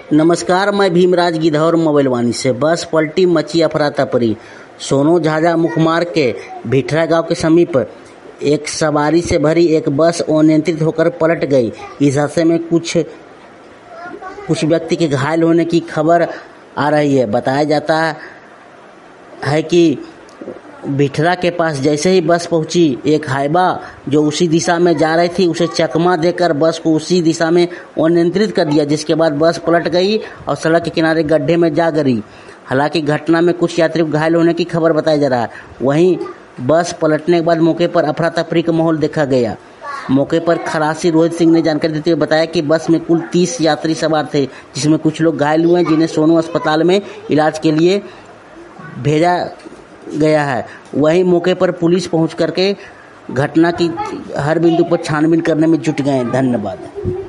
नमस्कार, मैं भीमराज गिद्धौर मोबाइलवानी से। बस पलटी, मची अफरा तफरी। सोनो झाझा मुख्य मार्ग के भिठरा गांव के समीप एक सवारी से भरी एक बस अनियंत्रित होकर पलट गई। इस हादसे में कुछ व्यक्ति के घायल होने की खबर आ रही है। बताया जाता है कि भिठरा के पास जैसे ही बस पहुंची, एक हाइबा जो उसी दिशा में जा रही थी उसे चकमा देकर बस को उसी दिशा में अनियंत्रित कर दिया, जिसके बाद बस पलट गई और सड़क के किनारे गड्ढे में जा गिरी। हालांकि घटना में कुछ यात्री घायल होने की खबर बताया जा रहा है। वहीं बस पलटने के बाद मौके पर अफरा तफरी का माहौल देखा गया। मौके पर खलासी रोहित सिंह ने जानकारी देते हुए बताया कि बस में कुल 30 यात्री सवार थे, जिसमें कुछ लोग घायल हुए हैं, जिन्हें सोनू अस्पताल में इलाज के लिए भेजा गया है। वहीं मौके पर पुलिस पहुंच करके घटना की हर बिंदु पर छानबीन करने में जुट गए। धन्यवाद।